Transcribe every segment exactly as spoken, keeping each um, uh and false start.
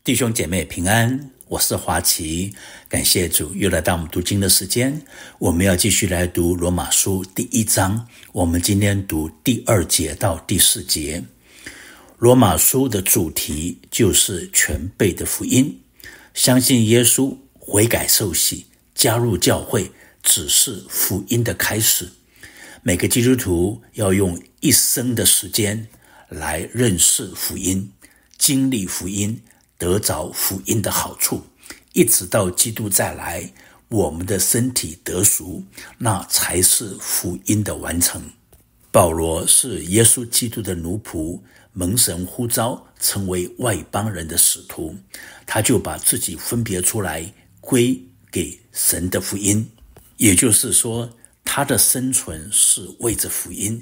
弟兄姐妹平安，我是华奇，感谢主又来到我们读经的时间。我们要继续来读罗马书第一章，我们今天读第二节到第四节。罗马书的主题就是全备的福音，相信耶稣，悔改受洗，加入教会，只是福音的开始。每个基督徒要用一生的时间来认识福音，经历福音，得着福音的好处，一直到基督再来，我们的身体得赎，那才是福音的完成。保罗是耶稣基督的奴仆，蒙神呼召成为外邦人的使徒，他就把自己分别出来归给神的福音，也就是说，他的生存是为着福音，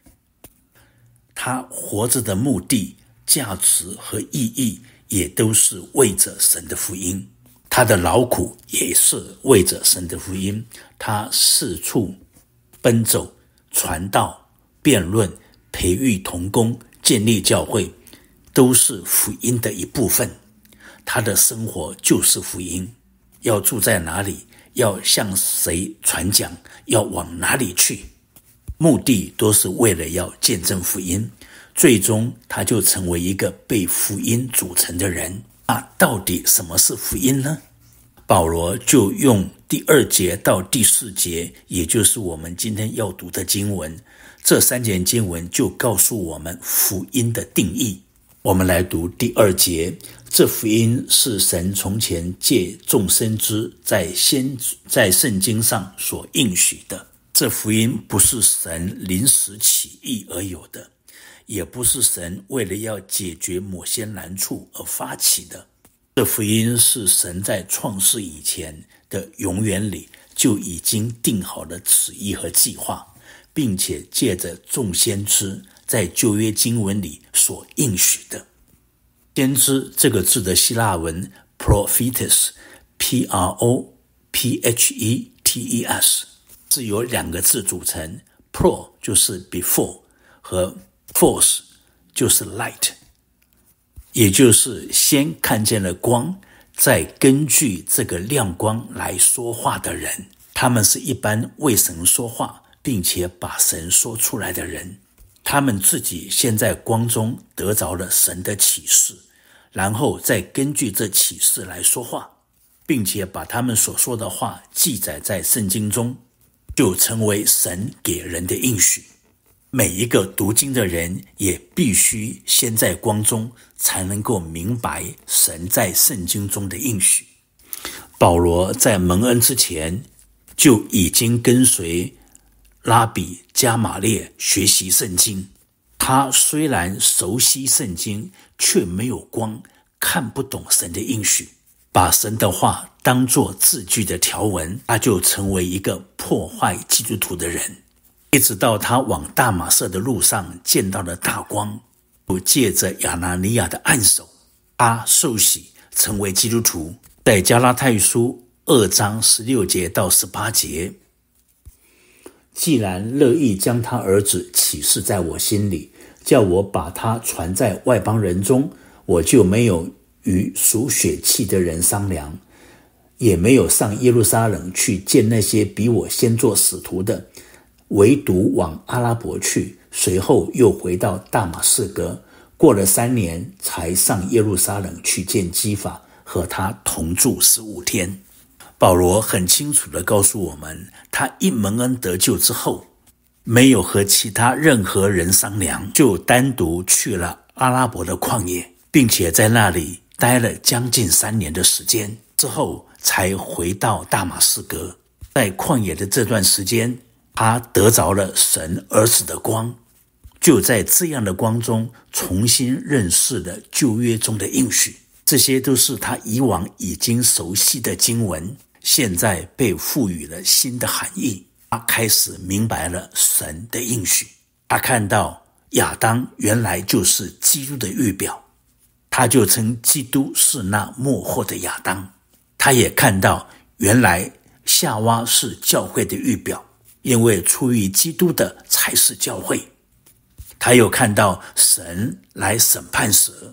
他活着的目的、价值和意义也都是为着神的福音，他的劳苦也是为着神的福音，他四处奔走、传道、辩论、培育同工、建立教会，都是福音的一部分。他的生活就是福音，要住在哪里，要向谁传讲，要往哪里去，目的都是为了要见证福音，最终他就成为一个被福音组成的人。那到底什么是福音呢？保罗就用第二节到第四节，也就是我们今天要读的经文，这三节经文就告诉我们福音的定义。我们来读第二节，这福音是神从前借众先知在先在圣经上所应许的。这福音不是神临时起意而有的，也不是神为了要解决某些难处而发起的。这福音是神在创世以前的永远里就已经定好的旨意和计划，并且借着众先知在旧约经文里所应许的。先知这个字的希腊文 prophetes P R O P H E T E S 是由两个字组成， pro 就是 before 和 phos 就是 light， 也就是先看见了光，再根据这个亮光来说话的人。他们是一般为神说话并且把神说出来的人，他们自己先在光中得着了神的启示，然后再根据这启示来说话，并且把他们所说的话记载在圣经中，就成为神给人的应许。每一个读经的人也必须先在光中，才能够明白神在圣经中的应许。保罗在蒙恩之前就已经跟随拉比加马列学习圣经，他虽然熟悉圣经，却没有光，看不懂神的应许，把神的话当作字句的条文，他就成为一个破坏基督徒的人。一直到他往大马色的路上见到了大光，借着亚拿尼亚的按手，他受洗成为基督徒。在加拉太书二章十六节到十八节，既然乐意将他儿子启示在我心里，叫我把他传在外邦人中，我就没有与属血气的人商量，也没有上耶路撒冷去见那些比我先做使徒的，唯独往阿拉伯去，随后又回到大马士革，过了三年才上耶路撒冷去见基法，和他同住十五天。保罗很清楚地告诉我们，他一蒙恩得救之后，没有和其他任何人商量，就单独去了阿拉伯的旷野，并且在那里待了将近三年的时间，之后才回到大马士革。在旷野的这段时间，他得着了神儿子的光，就在这样的光中重新认识了旧约中的应许，这些都是他以往已经熟悉的经文，现在被赋予了新的含义。他开始明白了神的应许，他看到亚当原来就是基督的预表，他就称基督是那末后的亚当。他也看到原来夏娃是教会的预表，因为出于基督的才是教会。他又看到神来审判蛇，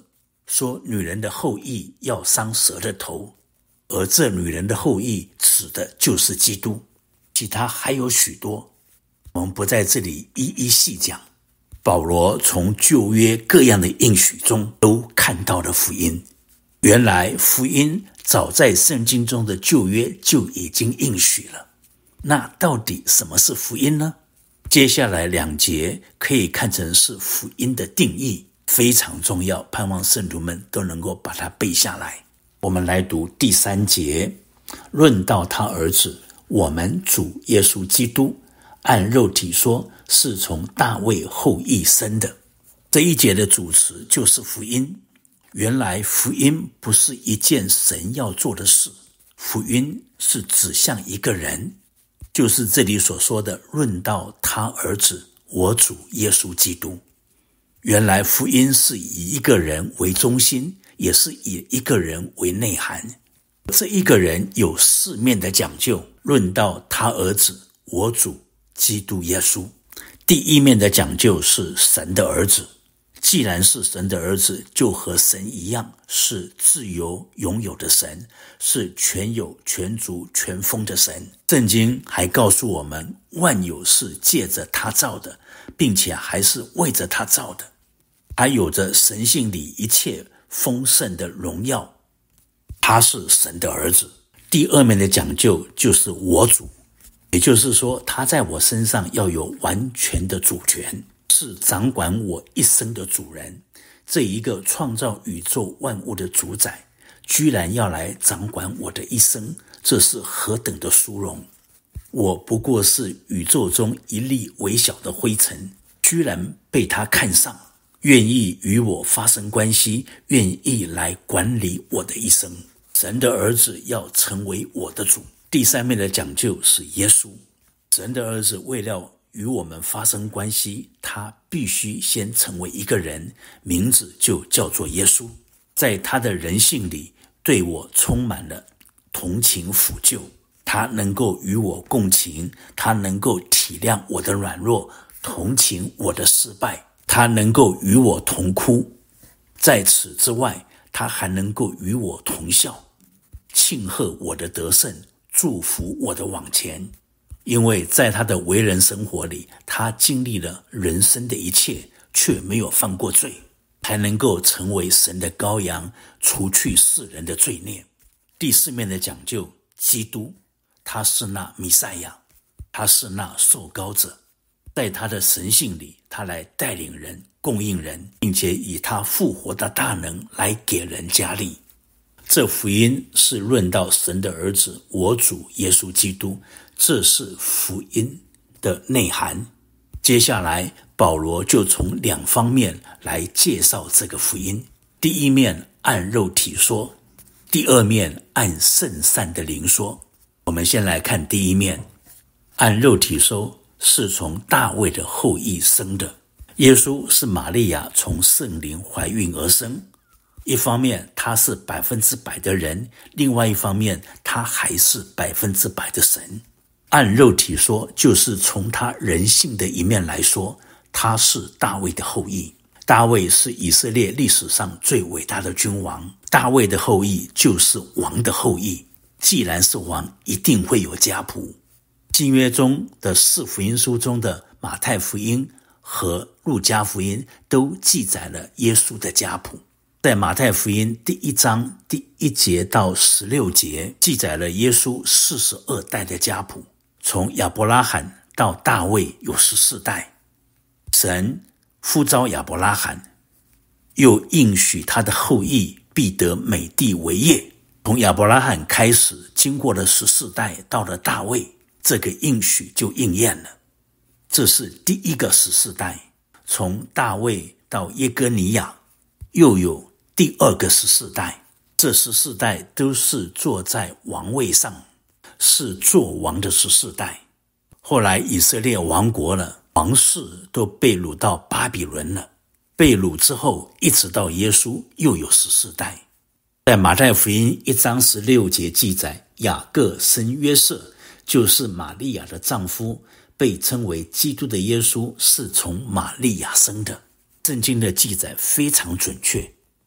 说女人的后裔要伤蛇的头，而这女人的后裔指的就是基督。其他还有许多，我们不在这里一一细讲。保罗从旧约各样的应许中都看到了福音。原来福音早在圣经中的旧约就已经应许了。那到底什么是福音呢？接下来两节可以看成是福音的定义，非常重要，盼望圣徒们都能够把它背下来。我们来读第三节，论到他儿子，我们主耶稣基督，按肉体说是从大卫后裔生的。这一节的主词就是福音。原来福音不是一件神要做的事，福音是指向一个人，就是这里所说的论到他儿子，我主耶稣基督。原来福音是以一个人为中心，也是以一个人为内涵。这一个人有四面的讲究，论到他儿子，我主基督耶稣。第一面的讲究是神的儿子，既然是神的儿子，就和神一样，是自由拥有的神，是全有全足全丰的神。圣经还告诉我们，万有是借着他造的，并且还是为着他造的。他有着神性里一切丰盛的荣耀，他是神的儿子。第二面的讲究就是我主，也就是说他在我身上要有完全的主权，是掌管我一生的主人。这一个创造宇宙万物的主宰，居然要来掌管我的一生，这是何等的殊荣！我不过是宇宙中一粒微小的灰尘，居然被他看上，愿意与我发生关系，愿意来管理我的一生。神的儿子要成为我的主。第三面的讲究是耶稣。神的儿子为了与我们发生关系，他必须先成为一个人，名字就叫做耶稣。在他的人性里，对我充满了同情抚救，他能够与我共情，他能够体谅我的软弱，同情我的失败，他能够与我同哭。在此之外，他还能够与我同笑，庆贺我的得胜，祝福我的往前。因为在他的为人生活里，他经历了人生的一切，却没有犯过罪，才能够成为神的羔羊，除去世人的罪孽。第四面的讲究，基督，他是那弥赛亚，他是那受膏者，在他的神性里，他来带领人，供应人，并且以他复活的大能来给人加力。这福音是论到神的儿子，我主耶稣基督，这是福音的内涵。接下来保罗就从两方面来介绍这个福音。第一面按肉体说，第二面按圣善的灵说。我们先来看第一面，按肉体说是从大卫的后裔生的。耶稣是玛利亚从圣灵怀孕而生，一方面他是百分之百的人，另外一方面他还是百分之百的神。按肉体说，就是从他人性的一面来说，他是大卫的后裔。大卫是以色列历史上最伟大的君王，大卫的后裔就是王的后裔。既然是王，一定会有家谱。新约中的四福音书中的马太福音和路加福音都记载了耶稣的家谱。在马太福音第一章第一节到十六节，记载了耶稣四十二代的家谱，从亚伯拉罕到大卫有十四代。神呼召亚伯拉罕，又应许他的后裔必得美地为业。从亚伯拉罕开始，经过了十四代，到了大卫，这个应许就应验了。这是第一个十四代。从大卫到耶哥尼亚，又有第二个十四代。这十四代都是坐在王位上，是做王的十四代。后来以色列亡国了，王室都被掳到巴比伦了。被掳之后，一直到耶稣，又有十四代。在马太福音一章十六节记载，雅各生约瑟，就是玛利亚的丈夫，被称为基督的耶稣是从玛利亚生的。圣经的记载非常准确。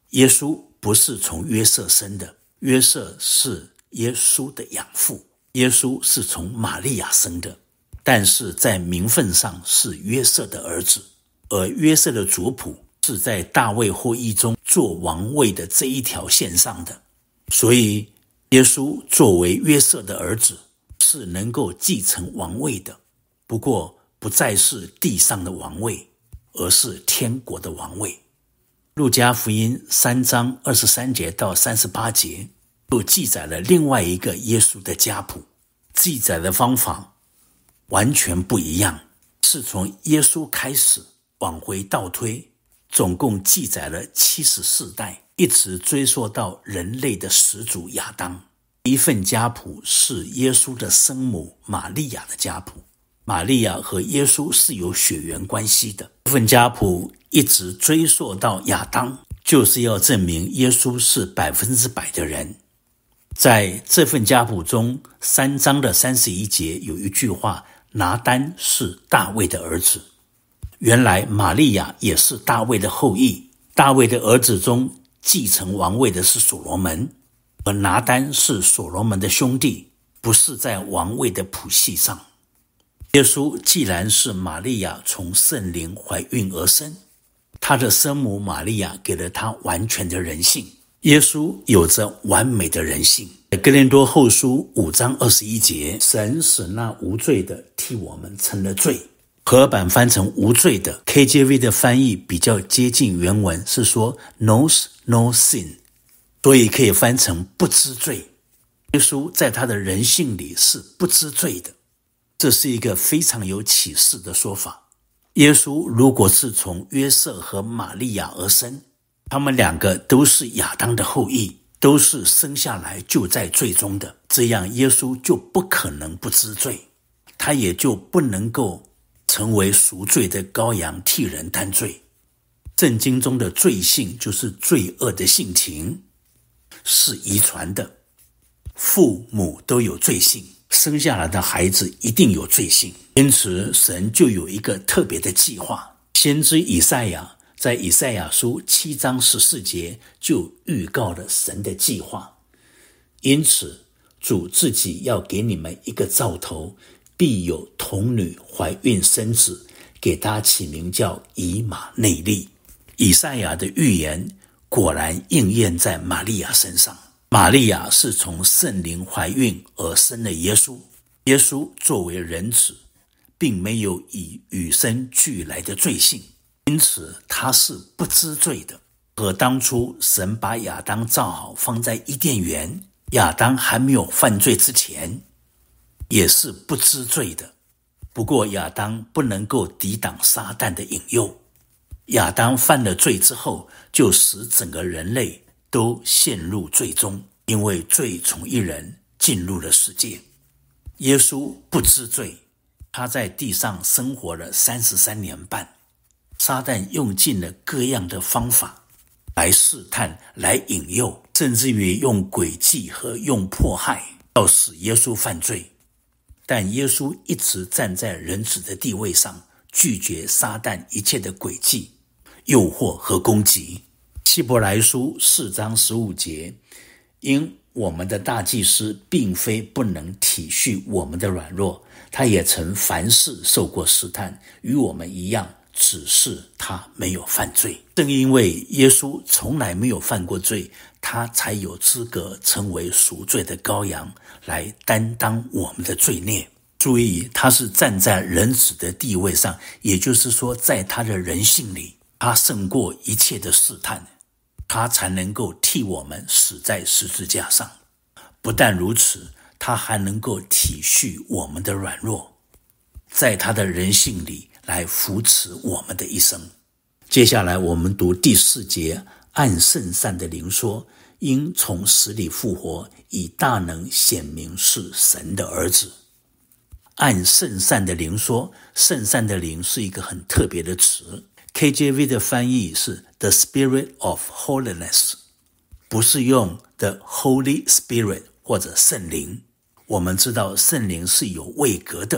耶稣不是从约瑟生的，约瑟是耶稣的养父，耶稣是从玛利亚生的，但是在名分上是约瑟的儿子，而约瑟的族谱是在大卫后裔中做王位的这一条线上的，所以耶稣作为约瑟的儿子是能够继承王位的，不过不再是地上的王位，而是天国的王位。路加福音三章二十三节到三十八节又记载了另外一个耶稣的家谱，记载的方法完全不一样，是从耶稣开始往回倒推，总共记载了七十四代，一直追溯到人类的始祖亚当。一份家谱是耶稣的生母玛利亚的家谱，玛利亚和耶稣是有血缘关系的。这份家谱一直追溯到亚当，就是要证明耶稣是百分之百的人。在这份家谱中，三章的三十一节有一句话，拿单是大卫的儿子。原来玛利亚也是大卫的后裔，大卫的儿子中继承王位的是所罗门，而拿单是所罗门的兄弟，不是在王位的谱系上。耶稣既然是玛利亚从圣灵怀孕而生，他的生母玛利亚给了他完全的人性，耶稣有着完美的人性。哥林多后书五章二十一节，神使那无罪的替我们成了罪。和合版翻成无罪的， K J V 的翻译比较接近原文，是说 knows no sin， 所以可以翻成不知罪。耶稣在他的人性里是不知罪的，这是一个非常有启示的说法。耶稣如果是从约瑟和玛利亚而生，他们两个都是亚当的后裔，都是生下来就在罪中的，这样耶稣就不可能不知罪，他也就不能够成为赎罪的羔羊替人担罪。圣经中的罪性就是罪恶的性情，是遗传的，父母都有罪性，生下来的孩子一定有罪性，因此神就有一个特别的计划。先知以赛亚在以赛亚书七章十四节就预告了神的计划，因此主自己要给你们一个兆头，必有童女怀孕生子，给他起名叫以马内利。以赛亚的预言果然应验在玛利亚身上。玛利亚是从圣灵怀孕而生了耶稣，耶稣作为人子，并没有以与生俱来的罪性，因此他是不知罪的。和当初神把亚当造好放在伊甸园，亚当还没有犯罪之前，也是不知罪的。不过亚当不能够抵挡撒旦的引诱，亚当犯了罪之后，就使整个人类都陷入罪中，因为罪从一人进入了世界。耶稣不知罪，他在地上生活了三十三年半，撒旦用尽了各样的方法来试探，来引诱，甚至于用诡计和用迫害要使耶稣犯罪。但耶稣一直站在人子的地位上，拒绝撒旦一切的诡计、诱惑和攻击。希伯来书四章十五节，因我们的大祭司并非不能体恤我们的软弱，他也曾凡事受过试探，与我们一样，只是他没有犯罪。正因为耶稣从来没有犯过罪，他才有资格成为赎罪的羔羊，来担当我们的罪孽。注意，他是站在人子的地位上，也就是说在他的人性里，他胜过一切的试探，他才能够替我们死在十字架上。不但如此，他还能够体恤我们的软弱，在他的人性里来扶持我们的一生。接下来我们读第四节，按圣善的灵说，因从死里复活，以大能显明是神的儿子。按圣善的灵说，圣善的灵是一个很特别的词， K J V 的翻译是 The Spirit of Holiness， 不是用 The Holy Spirit 或者圣灵。我们知道圣灵是有位格的，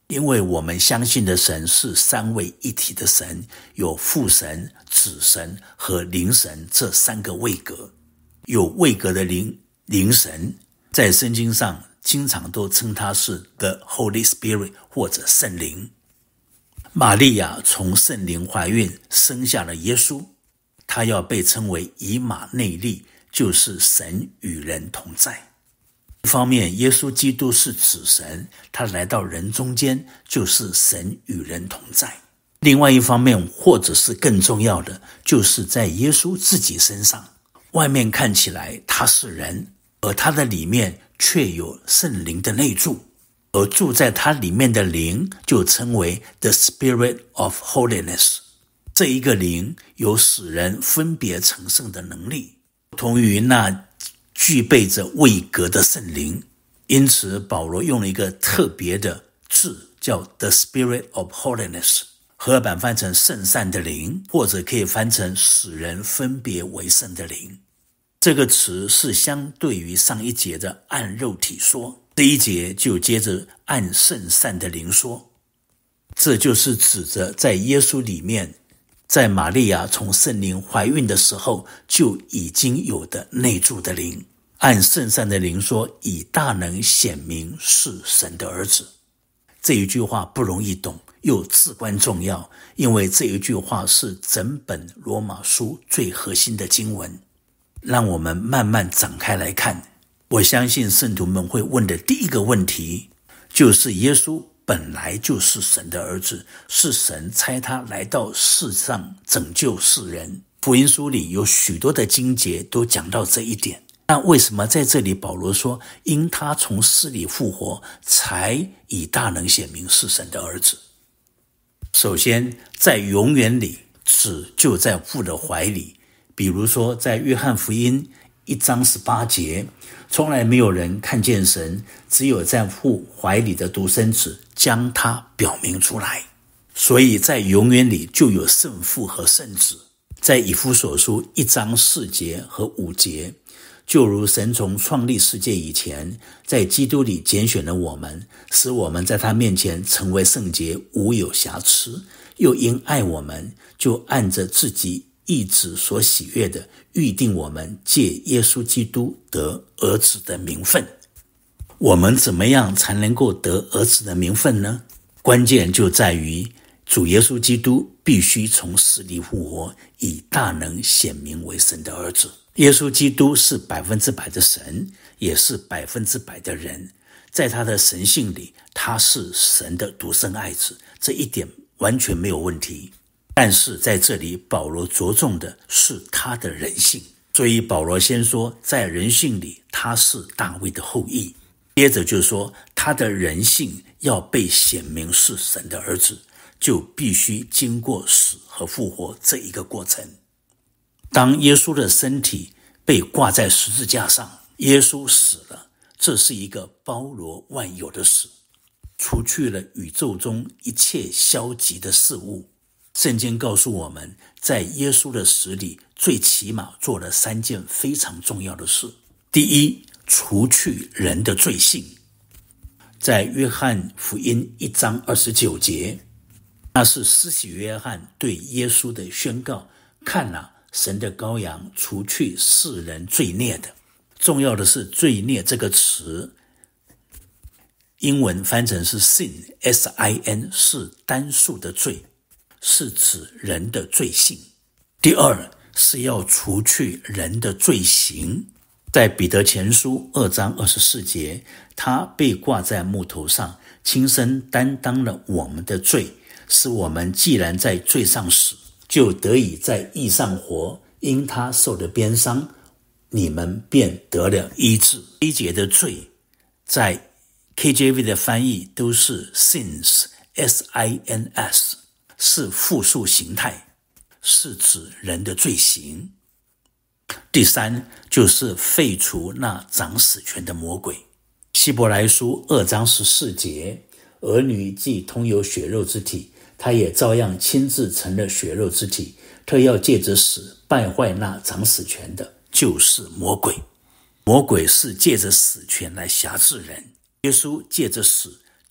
因为我们相信的神是三位一体的神，有父神、子神和灵神这三个位格。有位格的灵灵神，在圣经上经常都称他是 The Holy Spirit 或者圣灵。玛利亚从圣灵怀孕生下了耶稣，他要被称为以马内利，就是神与人同在。一方面，耶稣基督是子神，他来到人中间，就是神与人同在。另外一方面，或者是更重要的，就是在耶稣自己身上，外面看起来他是人，而他的里面却有圣灵的内住，而住在他里面的灵就称为 The Spirit of Holiness。 这一个灵有使人分别成圣的能力，不同于那具备着位格的圣灵。因此保罗用了一个特别的字，叫 The Spirit of Holiness， 和合版翻成圣善的灵，或者可以翻成使人分别为圣的灵。这个词是相对于上一节的按肉体说，这一节就接着按圣善的灵说。这就是指着在耶稣里面，在玛利亚从圣灵怀孕的时候就已经有的内住的灵。按圣善的灵说，以大能显明是神的儿子。这一句话不容易懂，又至关重要，因为这一句话是整本罗马书最核心的经文。让我们慢慢展开来看。我相信圣徒们会问的第一个问题，就是耶稣本来就是神的儿子，是神差他来到世上拯救世人。福音书里有许多的经节都讲到这一点。那为什么在这里保罗说，因他从死里复活，才以大能显明是神的儿子？首先，在永远里，子就在父的怀里。比如说在约翰福音一章十八节，从来没有人看见神，只有在父怀里的独生子将他表明出来。所以在永远里就有圣父和圣子。在以弗所书一章四节和五节，就如神从创立世界以前，在基督里拣选了我们，使我们在他面前成为圣洁，无有瑕疵，又因爱我们，就按着自己意志所喜悦的，预定我们借耶稣基督得儿子的名分。我们怎么样才能够得儿子的名分呢？关键就在于主耶稣基督必须从死里复活，以大能显明为神的儿子。耶稣基督是百分之百的神，也是百分之百的人。在他的神性里，他是神的独生爱子，这一点完全没有问题。但是在这里保罗着重的是他的人性，所以保罗先说在人性里他是大卫的后裔，接着就说他的人性要被显明是神的儿子，就必须经过死和复活这一个过程。当耶稣的身体被挂在十字架上，耶稣死了，这是一个包罗万有的死，除去了宇宙中一切消极的事物。圣经告诉我们，在耶稣的死里，最起码做了三件非常重要的事。第一，除去人的罪性。在约翰福音一章二十九节，那是施洗约翰对耶稣的宣告，看啊，神的羔羊，除去世人罪孽的。重要的是罪孽这个词，英文翻成是 sin， S I N， 是单数的罪，是指人的罪性。第二，是要除去人的罪行。在彼得前书二章二十四节，他被挂在木头上，亲身担当了我们的罪，使我们既然在罪上死，就得以在义上活。因他受的鞭伤，你们便得了医治。这一节的罪，在 K J V 的翻译都是 sins， S I N S， 是复数形态，是指人的罪行。第三，就是废除那掌死权的魔鬼。希伯来书二章十四节，儿女既同有血肉之体，他也照样亲自成了血肉之体，特要借着死败坏那掌死权的，就是魔鬼。魔鬼是借着死权来辖制人，耶稣借着死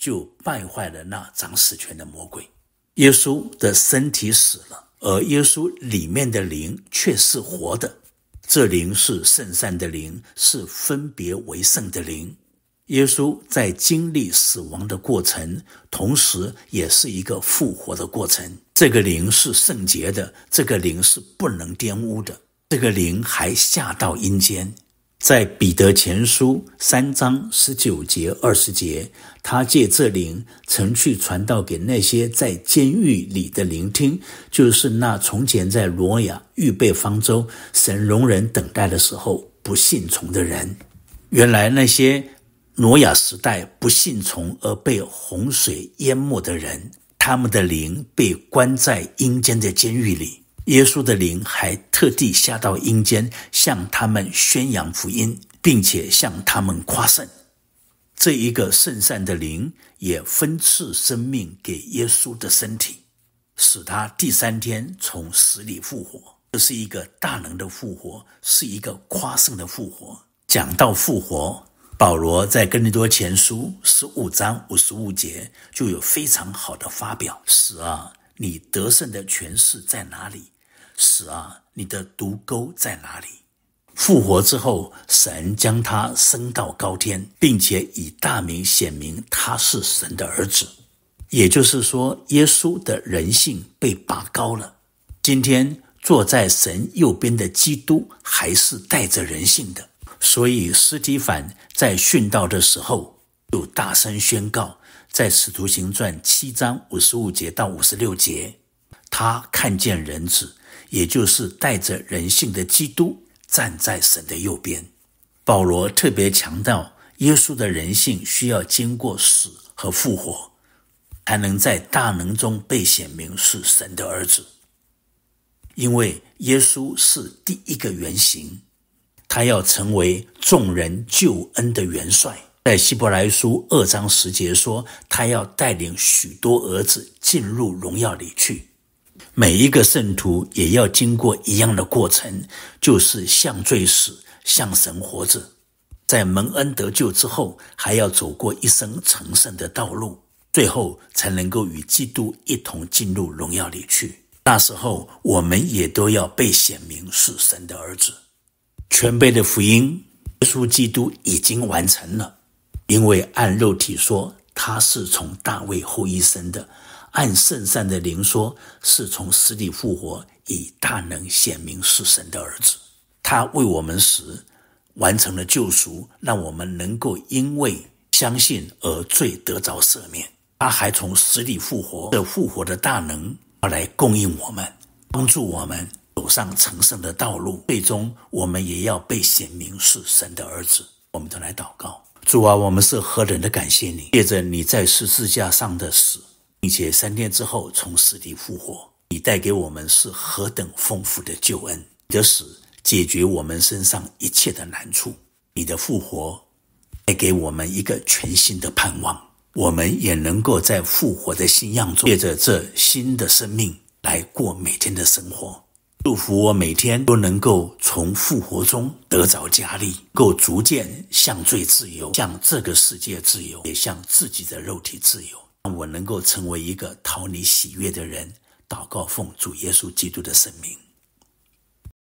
就败坏了那掌死权的魔鬼。耶稣的身体死了，而耶稣里面的灵却是活的，这灵是圣善的灵，是分别为圣的灵。耶稣在经历死亡的过程，同时也是一个复活的过程。这个灵是圣洁的，这个灵是不能玷污的，这个灵还下到阴间。在彼得前书三章十九节二十节，他借这灵曾去传道给那些在监狱里的聆听，就是那从前在罗亚预备方舟，神容人等待的时候不信从的人。原来那些挪亚时代不信从而被洪水淹没的人，他们的灵被关在阴间的监狱里，耶稣的灵还特地下到阴间，向他们宣扬福音，并且向他们夸胜。这一个圣善的灵也分赐生命给耶稣的身体，使他第三天从死里复活。这是一个大能的复活，是一个夸胜的复活。讲到复活，保罗在哥林多前书十五章五十五节就有非常好的发表：死啊，你得胜的权势在哪里？死啊，你的毒钩在哪里？复活之后，神将他升到高天，并且以大名显明他是神的儿子。也就是说，耶稣的人性被拔高了。今天坐在神右边的基督还是带着人性的，所以司提反在殉道的时候就大声宣告，在使徒行传七章五十五节到五十六节，他看见人子，也就是带着人性的基督站在神的右边。保罗特别强调，耶稣的人性需要经过死和复活，才能在大能中被显明是神的儿子。因为耶稣是第一个原型，他要成为众人救恩的元帅。在希伯来书二章十节说，他要带领许多儿子进入荣耀里去。每一个圣徒也要经过一样的过程，就是向罪死，向神活着。在蒙恩得救之后，还要走过一生成圣的道路，最后才能够与基督一同进入荣耀里去。那时候我们也都要被显明是神的儿子。全备的福音，耶稣基督已经完成了，因为按肉体说他是从大卫后裔生的，按圣善的灵说是从死里复活，以大能显明是神的儿子。他为我们死，完成了救赎，让我们能够因为相信而罪得着赦免。他还从死里复活，这复活的大能要来供应我们，帮助我们走上成圣的道路，最终我们也要被显明是神的儿子。我们都来祷告。主啊，我们是何等的感谢你，借着你在十字架上的死，并且三天之后从死里复活，你带给我们是何等丰富的救恩。你的死解决我们身上一切的难处，你的复活带给我们一个全新的盼望，我们也能够在复活的信仰中，借着这新的生命来过每天的生活。祝福我每天都能够从复活中得着加力，够逐渐向罪自由，向这个世界自由，也向自己的肉体自由，让我能够成为一个讨你喜悦的人。祷告奉主耶稣基督的圣名。